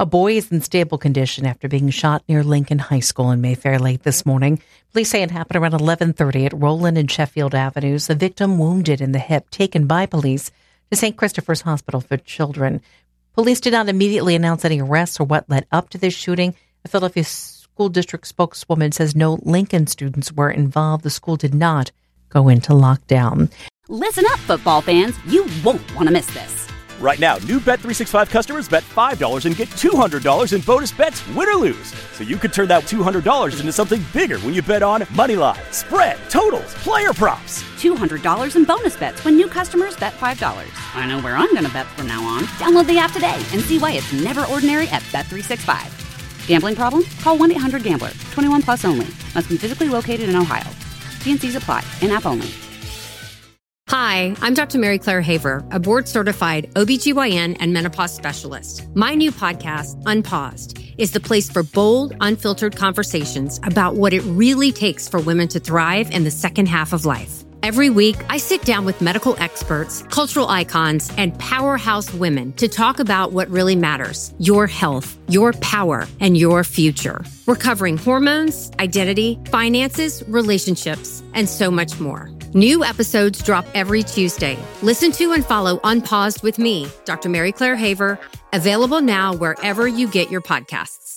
A boy is in stable condition after being shot near Lincoln High School in Mayfair late this morning. Police say it happened around 11:30 at Roland and Sheffield Avenues. The victim, wounded in the hip, taken by police to St. Christopher's Hospital for Children. Police did not immediately announce any arrests or what led up to this shooting. The Philadelphia School District spokeswoman says no Lincoln students were involved. The school did not go into lockdown. Listen up, football fans. You won't want to miss this. Right now, new Bet365 customers bet $5 and get $200 in bonus bets, win or lose. So you could turn that $200 into something bigger when you bet on moneyline, spread, totals, player props. $200 in bonus bets when new customers bet $5. I know where I'm going to bet from now on. Download the app today and see why it's never ordinary at Bet365. Gambling problem? Call 1-800-GAMBLER. 21 plus only. Must be physically located in Ohio. T&Cs apply. In-app only. Hi, I'm Dr. Mary Claire Haver, a board-certified OBGYN and menopause specialist. My new podcast, Unpaused, is the place for bold, unfiltered conversations about what it really takes for women to thrive in the second half of life. Every week, I sit down with medical experts, cultural icons, and powerhouse women to talk about what really matters: your health, your power, and your future. We're covering hormones, identity, finances, relationships, and so much more. New episodes drop every Tuesday. Listen to and follow Unpaused with me, Dr. Mary Claire Haver, available now wherever you get your podcasts.